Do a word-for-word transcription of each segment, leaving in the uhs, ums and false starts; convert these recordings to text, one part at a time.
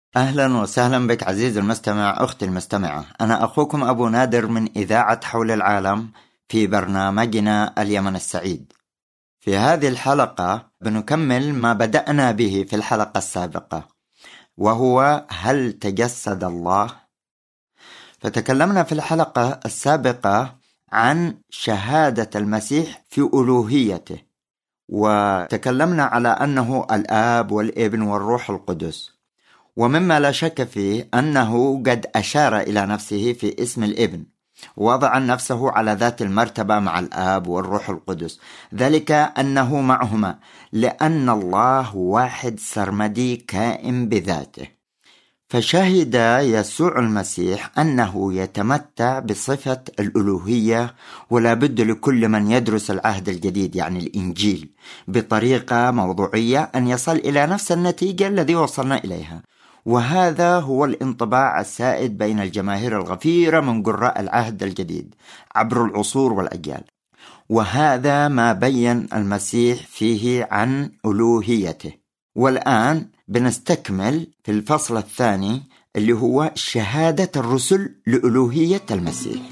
أهلا وسهلا بك عزيزي المستمع، أختي المستمعة. أنا أخوكم أبو نادر من إذاعة حول العالم في برنامجنا اليمن السعيد. في هذه الحلقة بنكمل ما بدأنا به في الحلقة السابقة، وهو هل تجسد الله؟ فتكلمنا في الحلقة السابقة عن شهادة المسيح في ألوهيته، وتكلمنا على أنه الآب والابن والروح القدس، ومما لا شك فيه أنه قد أشار إلى نفسه في اسم الابن، وضع نفسه على ذات المرتبة مع الآب والروح القدس، ذلك أنه معهما لأن الله واحد سرمدي كائن بذاته. فشهد يسوع المسيح أنه يتمتع بصفة الألوهية، ولا بد لكل من يدرس العهد الجديد يعني الإنجيل بطريقة موضوعية أن يصل إلى نفس النتيجة الذي وصلنا إليها. وهذا هو الانطباع السائد بين الجماهير الغفيرة من قراء العهد الجديد عبر العصور والأجيال، وهذا ما بين المسيح فيه عن ألوهيته. والآن بنستكمل في الفصل الثاني اللي هو شهادة الرسل لألوهية المسيح.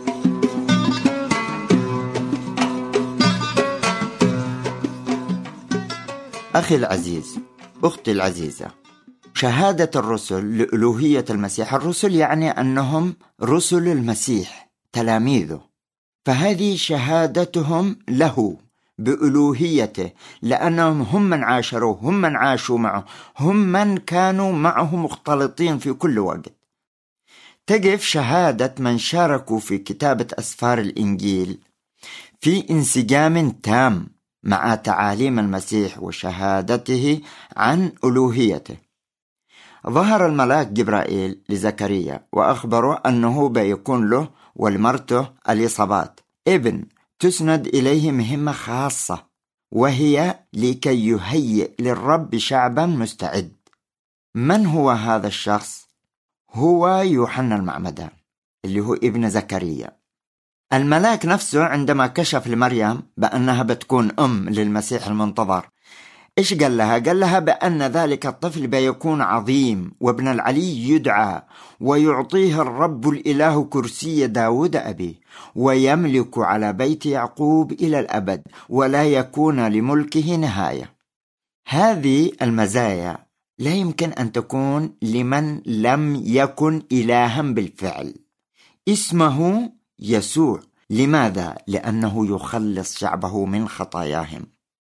أخي العزيز، أختي العزيزة، شهادة الرسل لألوهية المسيح، الرسل يعني أنهم رسل المسيح تلاميذه، فهذه شهادتهم له بألوهيته، لأنهم هم من عاشروه، هم من عاشوا معه، هم من كانوا معه مختلطين في كل وقت. تقف شهادة من شاركوا في كتابة أسفار الإنجيل في انسجام تام مع تعاليم المسيح وشهادته عن ألوهيته. ظهر الملاك جبرائيل لزكريا وأخبره أنه بيكون له ولمرته اليصابات ابن تسند إليه مهمة خاصة، وهي لكي يهيئ للرب شعبا مستعد. من هو هذا الشخص؟ هو يوحنا المعمدان اللي هو ابن زكريا. الملاك نفسه عندما كشف لمريم بأنها بتكون أم للمسيح المنتظر، إيش قال لها؟ قال لها بأن ذلك الطفل بيكون عظيم وابن العلي يدعى، ويعطيه الرب الإله كرسي داود أبيه، ويملك على بيت يعقوب إلى الأبد، ولا يكون لملكه نهاية. هذه المزايا لا يمكن أن تكون لمن لم يكن إلها بالفعل. اسمه يسوع. لماذا؟ لأنه يخلص شعبه من خطاياهم.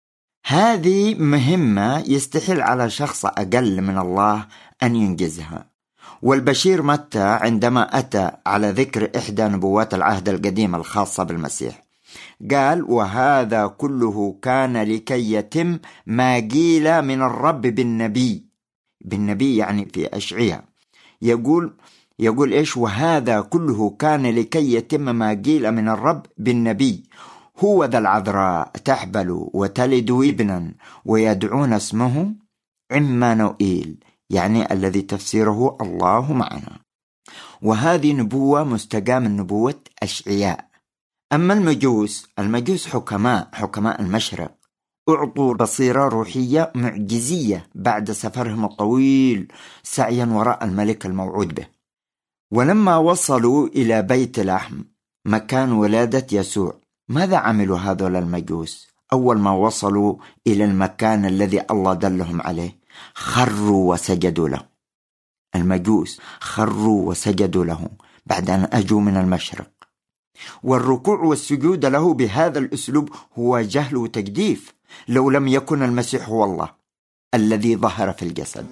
هذه مهمة يستحيل على شخص أقل من الله أن ينجزها. والبشير متى عندما أتى على ذكر إحدى نبوات العهد القديم الخاصة بالمسيح قال: وهذا كله كان لكي يتم ما قيل من الرب بالنبي. بالنبي يعني في أشعياء يقول يقول إيش؟ وهذا كله كان لكي يتم ما قيل من الرب بالنبي، هو ذا العذراء تحبل وتلد ابنا ويدعون اسمه عمانوئيل، يعني الذي تفسيره الله معنا. وهذه نبوة مستقاة من نبوة أشعياء. أما المجوس المجوس حكماء حكماء المشرق، أعطوا بصيرة روحية معجزية بعد سفرهم الطويل سعيا وراء الملك الموعود به. ولما وصلوا إلى بيت لحم مكان ولادة يسوع، ماذا عملوا هذول المجوس؟ أول ما وصلوا إلى المكان الذي الله دلهم عليه خروا وسجدوا له. المجوس خروا وسجدوا له بعد أن أجوا من المشرق. والركوع والسجود له بهذا الأسلوب هو جهل وتجديف لو لم يكن المسيح هو الله الذي ظهر في الجسد.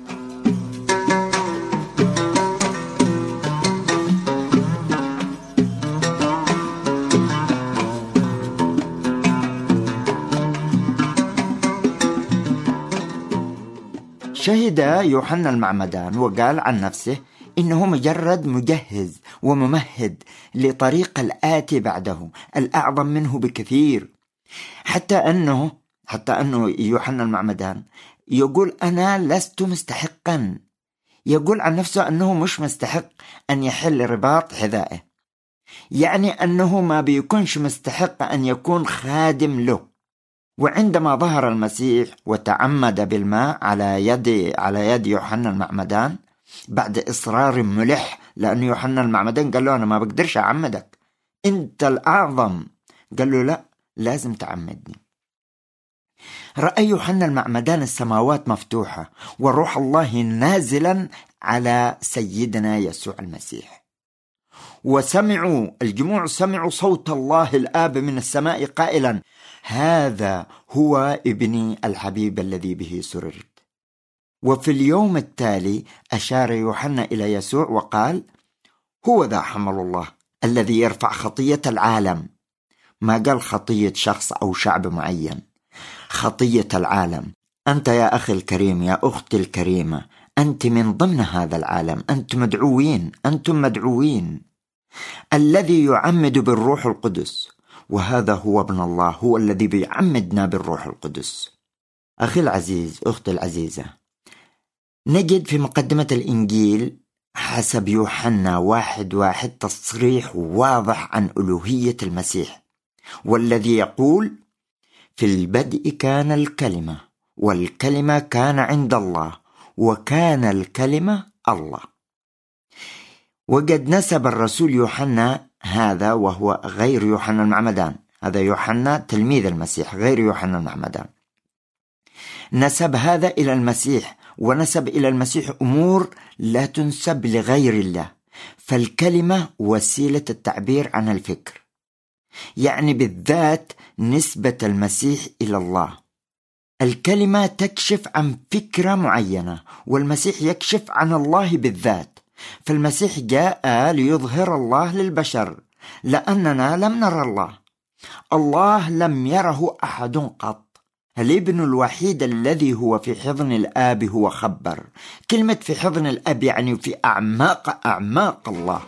شهد يوحنا المعمدان وقال عن نفسه إنه مجرد مجهز وممهد لطريق الآتي بعده الأعظم منه بكثير، حتى أنه حتى أنه يوحنا المعمدان يقول: أنا لست مستحقا. يقول عن نفسه أنه مش مستحق أن يحل رباط حذائه، يعني أنه ما بيكونش مستحق أن يكون خادم له. وعندما ظهر المسيح وتعمد بالماء على يد على يد يوحنا المعمدان، بعد إصرار ملح، لأن يوحنا المعمدان قال له أنا ما بقدرش أعمدك، أنت الأعظم. قال له لا، لازم تعمدني. رأى يوحنا المعمدان السماوات مفتوحة وروح الله نازلا على سيدنا يسوع المسيح، وسمعوا الجموع سمعوا صوت الله الآب من السماء قائلا هذا هو ابني الحبيب الذي به سررت. وفي اليوم التالي أشار يوحنا إلى يسوع وقال هو ذا حمل الله الذي يرفع خطية العالم. ما قال خطية شخص أو شعب معين، خطية العالم. أنت يا أخي الكريم، يا أختي الكريمة، أنت من ضمن هذا العالم، أنتم مدعوين، أنتم مدعوين. الذي يعمد بالروح القدس، وهذا هو ابن الله، هو الذي بيعمدنا بالروح القدس. أخي العزيز، أختي العزيزة، نجد في مقدمة الإنجيل حسب يوحنا واحد واحد تصريح واضح عن ألوهية المسيح، والذي يقول في البدء كان الكلمة، والكلمة كان عند الله، وكان الكلمة الله. وقد نسب الرسول يوحنا هذا، وهو غير يوحنا المعمدان، هذا يوحنا تلميذ المسيح غير يوحنا المعمدان، نسب هذا إلى المسيح، ونسب إلى المسيح أمور لا تنسب لغير الله. فالكلمة وسيلة التعبير عن الفكر، يعني بالذات نسبة المسيح إلى الله. الكلمة تكشف عن فكرة معينة، والمسيح يكشف عن الله بالذات. فالمسيح جاء ليظهر الله للبشر، لأننا لم نرى الله، الله لم يره أحد قط. الابن الوحيد الذي هو في حضن الآب هو خبر. كلمة في حضن الآب يعني في أعماق أعماق الله.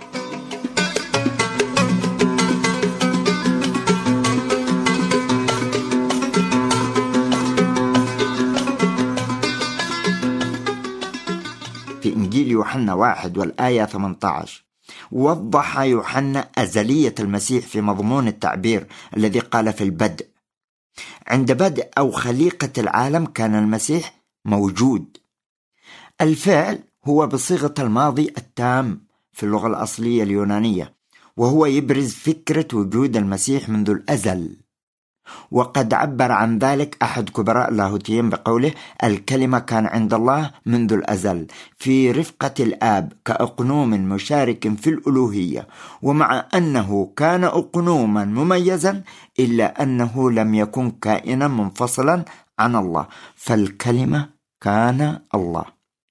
في إنجيل يوحنا واحد والآية ثمانية عشر وضح يوحنا أزلية المسيح في مضمون التعبير الذي قال في البدء. عند بدء أو خليقة العالم كان المسيح موجود. الفعل هو بصيغة الماضي التام في اللغة الأصلية اليونانية، وهو يبرز فكرة وجود المسيح منذ الأزل. وقد عبر عن ذلك أحد كبراء اللاهوتيين بقوله الكلمة كان عند الله منذ الأزل في رفقة الآب كأقنوم مشارك في الألوهية، ومع أنه كان أقنوما مميزا إلا أنه لم يكن كائنا منفصلا عن الله، فالكلمة كان الله.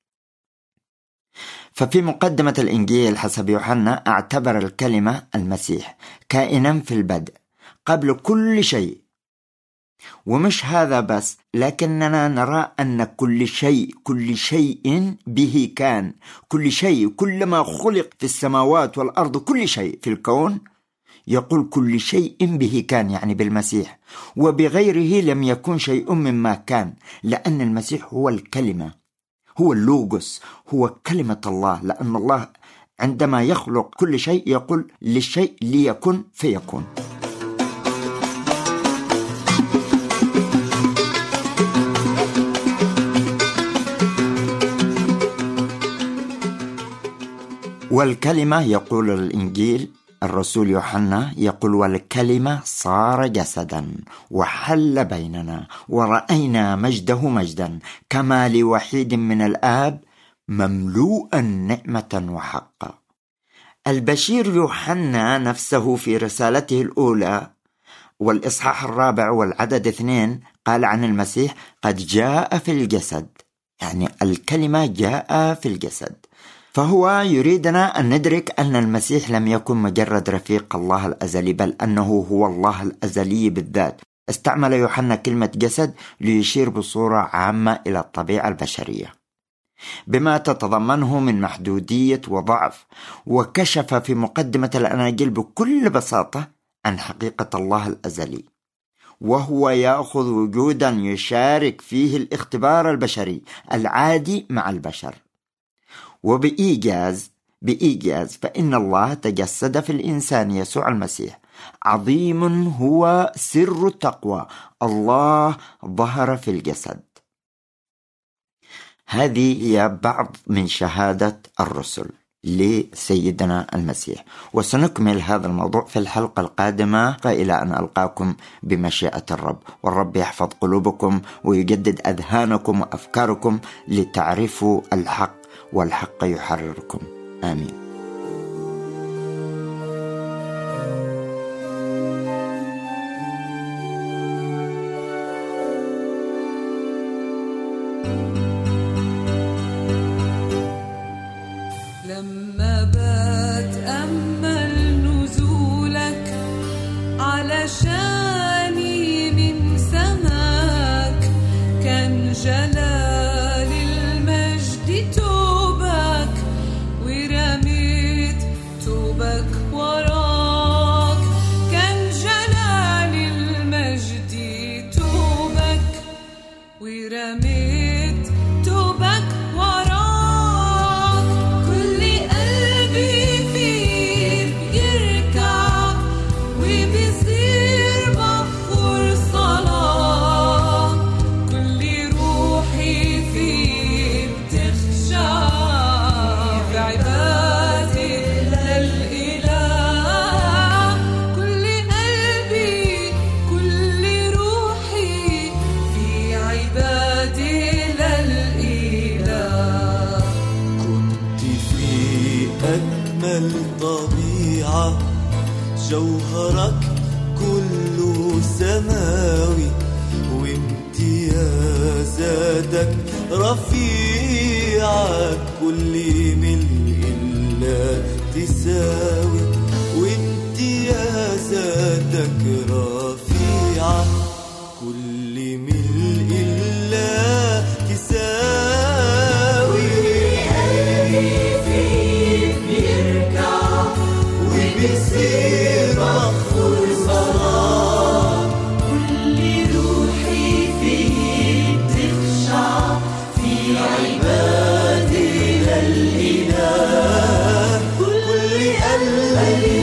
ففي مقدمة الإنجيل حسب يوحنا اعتبر الكلمة المسيح كائنا في البدء قبل كل شيء. ومش هذا بس، لكننا نرى أن كل شيء كل شيء به كان، كل شيء كل ما خلق في السماوات والأرض، كل شيء في الكون يقول كل شيء به كان، يعني بالمسيح. وبغيره لم يكن شيء مما كان، لأن المسيح هو الكلمة، هو اللوغوس، هو كلمة الله. لأن الله عندما يخلق كل شيء يقول للشيء ليكن فيكون. والكلمة يقول الإنجيل الرسول يوحنا يقول والكلمة صار جسدا وحل بيننا ورأينا مجده مجدا كما لوحيد من الآب مملوءا نعمة وحقا. البشير يوحنا نفسه في رسالته الأولى والإصحاح الرابع والعدد اثنين قال عن المسيح قد جاء في الجسد، يعني الكلمة جاء في الجسد. فهو يريدنا أن ندرك أن المسيح لم يكن مجرد رفيق الله الأزلي، بل أنه هو الله الأزلي بالذات. استعمل يوحنا كلمة جسد ليشير بصورة عامة إلى الطبيعة البشرية بما تتضمنه من محدودية وضعف، وكشف في مقدمة الأناجيل بكل بساطة عن حقيقة الله الأزلي، وهو يأخذ وجودا يشارك فيه الاختبار البشري العادي مع البشر. وبإيجاز بإيجاز فإن الله تجسد في الإنسان يسوع المسيح. عظيم هو سر التقوى، الله ظهر في الجسد. هذه هي بعض من شهادة الرسل لسيدنا المسيح، وسنكمل هذا الموضوع في الحلقة القادمة، فإلى أن ألقاكم بمشيئة الرب. والرب يحفظ قلوبكم ويجدد أذهانكم وأفكاركم لتعرفوا الحق، والحق يحرركم. آمين. لما بتأمل نزولك علشاني من سماك، كان جلال المجد توبك ورميت توبك وراك. كان جلال المجد توبك ورميت توبك وراك. الطبيعة جوهرك كله سماوي، وامتيازاتك رفيعة، كل ملء لا تساوي. وامتيازاتك رفيعة، كل ملء لا تساوي. بيصير مغفور صلاة، كل روحي فيه بتخشع في عبادة للإله. كل قلبي